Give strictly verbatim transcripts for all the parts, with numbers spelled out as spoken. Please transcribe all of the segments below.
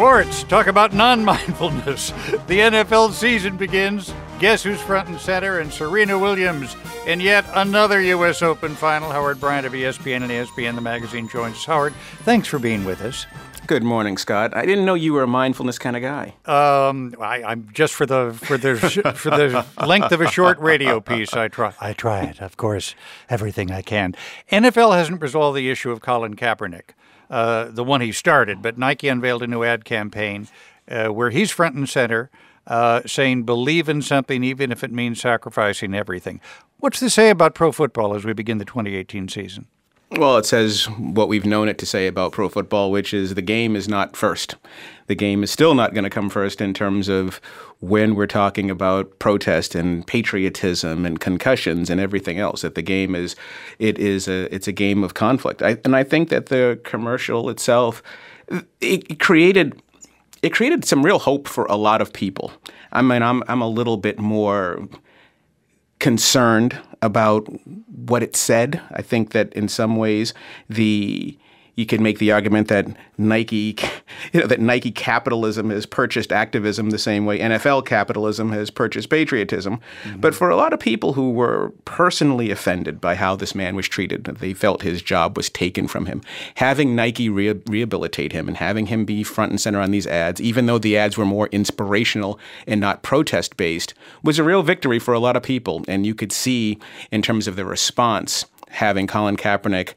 Sports. Talk about non-mindfulness. The N F L season begins. Guess who's front and center? And Serena Williams in yet another U S Open final. Howard Bryant of E S P N and E S P N The Magazine joins us. Howard, thanks for being with us. Good morning, Scott. I didn't know you were a mindfulness kind of guy. Um, I, I'm just for the for the for the length of a short radio piece. I try. I try it, of course, everything I can. N F L hasn't resolved the issue of Colin Kaepernick, uh, the one he started, but Nike unveiled a new ad campaign uh, where he's front and center, uh, saying believe in something, even if it means sacrificing everything. What's this say about pro football as we begin the twenty eighteen season? Well, it says what we've known it to say about pro football, which is the game is not first. The game is still not going to come first in terms of when we're talking about protest and patriotism and concussions and everything else. That the game is, it is a, it's a game of conflict. I, and I think that the commercial itself, it created, it created some real hope for a lot of people. I mean, I'm I'm a little bit more concerned about what it said. I think that in some ways the you could make the argument that Nike, you know, that Nike capitalism has purchased activism the same way N F L capitalism has purchased patriotism. Mm-hmm. But for a lot of people who were personally offended by how this man was treated, they felt his job was taken from him. Having Nike re- rehabilitate him and having him be front and center on these ads, even though the ads were more inspirational and not protest-based, was a real victory for a lot of people. And you could see in terms of the response, having Colin Kaepernick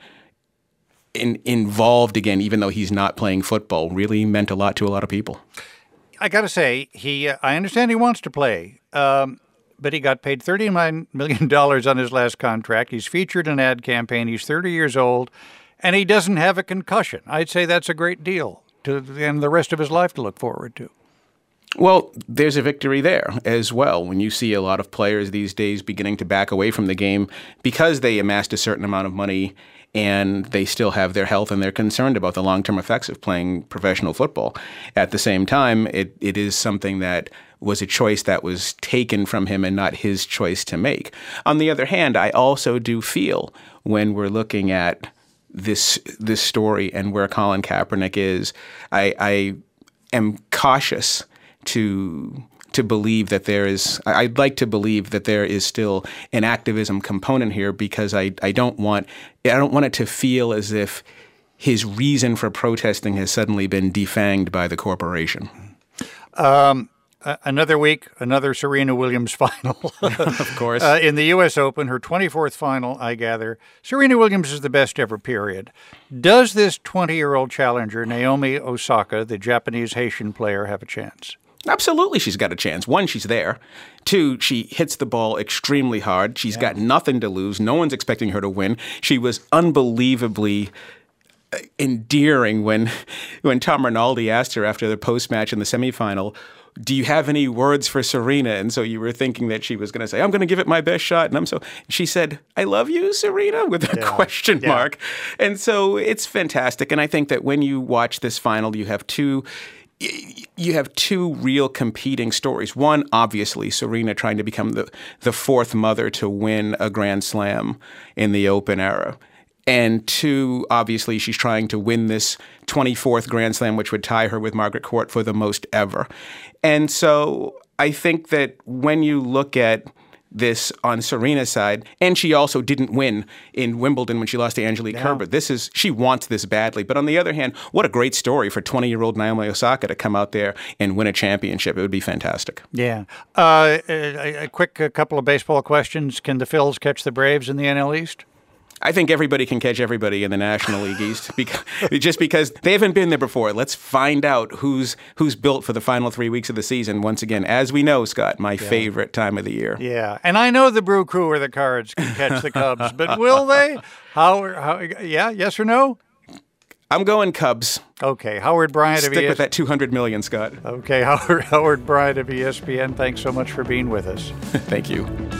In, involved again, even though he's not playing football, really meant a lot to a lot of people. I got to say, he. Uh, I understand he wants to play, um, but he got paid thirty-nine million dollars on his last contract. He's featured in an ad campaign. He's thirty years old, and he doesn't have a concussion. I'd say that's a great deal to and the rest of his life to look forward to. Well, there's a victory there as well when you see a lot of players these days beginning to back away from the game because they amassed a certain amount of money and they still have their health and they're concerned about the long-term effects of playing professional football. At the same time, it, it is something that was a choice that was taken from him and not his choice to make. On the other hand, I also do feel when we're looking at this this story and where Colin Kaepernick is, I, I am cautious to to believe that there is, I'd like to believe that there is still an activism component here because I, I don't want, I don't want it to feel as if his reason for protesting has suddenly been defanged by the corporation. Um, another week, another Serena Williams final. Of course. Uh, in the U S Open, her twenty-fourth final, I gather. Serena Williams is the best ever, period. Does this twenty-year-old challenger, Naomi Osaka, the Japanese Haitian player, have a chance? Absolutely, she's got a chance. One, she's there. Two, she hits the ball extremely hard. She's yeah. got nothing to lose. No one's expecting her to win. She was unbelievably endearing when when Tom Rinaldi asked her after the post-match in the semifinal, do you have any words for Serena? And so you were thinking that she was going to say, I'm going to give it my best shot. And I'm so she said, I love you, Serena, with a yeah. question yeah. mark. And so it's fantastic. And I think that when you watch this final, you have two You have two real competing stories. One, obviously, Serena trying to become the, the fourth mother to win a Grand Slam in the Open era. And two, obviously, she's trying to win this twenty-fourth Grand Slam, which would tie her with Margaret Court for the most ever. And so I think that when you look at this on Serena's side, and she also didn't win in Wimbledon when she lost to Angelique no. Kerber. This is she wants this badly. But on the other hand, what a great story for twenty-year-old Naomi Osaka to come out there and win a championship. It would be fantastic. Yeah. Uh, a, a quick a couple of baseball questions. Can the Phils catch the Braves in the N L East? I think everybody can catch everybody in the National League East because, just because they haven't been there before. Let's find out who's who's built for the final three weeks of the season. Once again, as we know, Scott, my yeah. favorite time of the year. Yeah, and I know the Brew Crew or the Cards can catch the Cubs, but will they? How? How? Yeah, yes or no? I'm going Cubs. Okay, Howard Bryant Stick of E S P N. with that two hundred million, Scott. Okay, Howard Howard Bryant of E S P N. Thanks so much for being with us. Thank you.